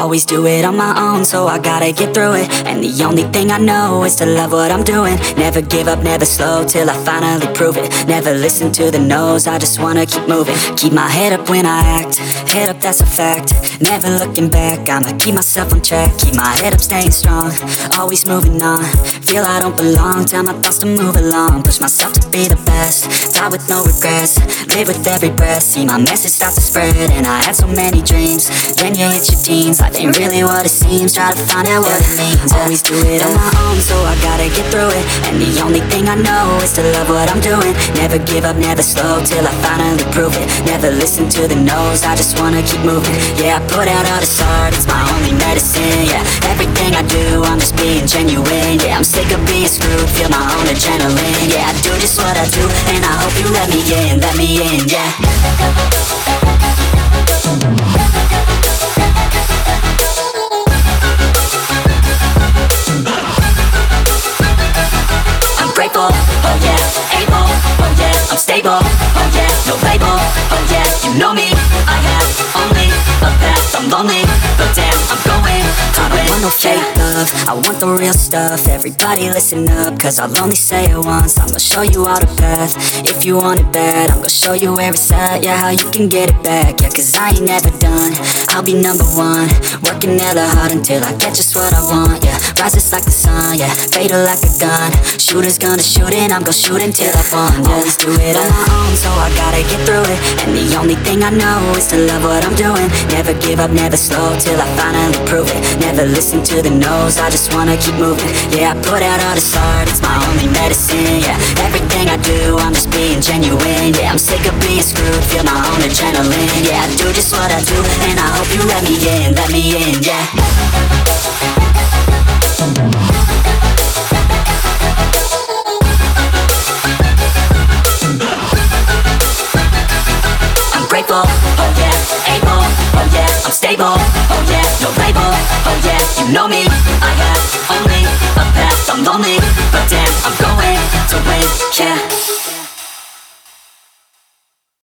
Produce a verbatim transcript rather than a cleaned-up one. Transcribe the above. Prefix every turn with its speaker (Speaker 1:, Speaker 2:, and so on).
Speaker 1: Always do it on my own, so I gotta get through it. And the only thing I know is to love what I'm doing. Never give up, never slow, till I finally prove it. Never listen to the no's, I just wanna keep moving. Keep my head up when I act, head up, that's a fact. Never looking back, I'ma keep myself on track. Keep my head up, staying strong, always moving on. Feel I don't belong, tell my thoughts to move along. Push myself to be the best, die with no regrets. Live with every breath, see my message start to spread. And I had so many dreams, then you hit your teens. Life ain't really what it seems, try to find out what it means. Always do it on my own, so I gotta get through it. And the only thing I know is to love what I'm doing. Never give up, never slow, till I finally prove it. Never listen to the no's, I just wanna keep moving. Yeah, I put out all this art, it's my only medicine. Yeah, everything I do, I'm just being genuine. Yeah, I'm sick of being screwed, feel my own adrenaline. Yeah, I do just what I do, and I hope you let me in, let me in, yeah. Grateful, oh yeah, able, oh yeah, I'm stable, oh yeah, no label, oh yeah, you know me, I have only a path, I'm lonely, but damn, I'm going to I don't want no fake love, I want the real stuff. Everybody listen up, cause I'll only say it once. I'm gonna show you all the path, if you want it bad. I'm gonna show you where it's at, yeah, how you can get it back. Yeah, cause I ain't never done, I'll be number one. Working hella hard until I get just what I want, yeah. Rises like the sun, yeah, fatal like a gun. Shooters gonna shoot it, I'm gonna shoot until I fall. Yeah. Always do it on my own, so I gotta get through it. And the only thing I know is to love what I'm doing. Never give up, never slow, till I finally prove it. Never listen to the no's, I just wanna keep moving. Yeah, I put out all this art, it's my only medicine. Yeah, everything I do, I'm just being genuine. Yeah, I'm sick of being screwed, feel my own adrenaline. Yeah, I do just what I do, and I hope you let me in, let me in, yeah. Grateful, oh yeah, able, oh yeah, I'm stable, oh yeah, no label, oh yeah, you know me, I have only a path, I'm lonely, but damn, I'm going to win, yeah.